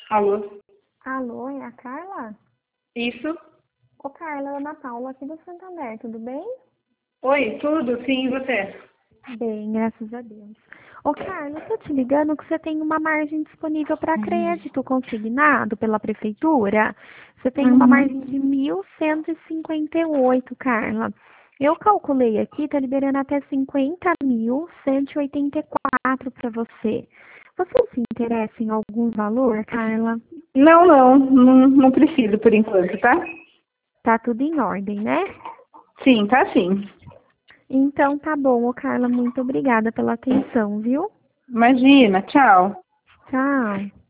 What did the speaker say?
Alô? Alô, é a Carla? Isso? Ô, Carla, é a Ana Paula aqui do Santander, tudo bem? Oi, tudo? Sim, e você? Bem, graças a Deus. Ô, Carla, eu tô te ligando que você tem uma margem disponível para crédito consignado pela prefeitura. Você tem uma margem Uhum. de 1.158, Carla. Eu calculei aqui, tá liberando até 50.184 para você. Você se interessa em algum valor, Carla? Não preciso por enquanto, tá? Tá tudo em ordem, né? Sim, tá sim. Então tá bom, ô Carla, muito obrigada pela atenção, viu? Imagina, tchau. Tchau.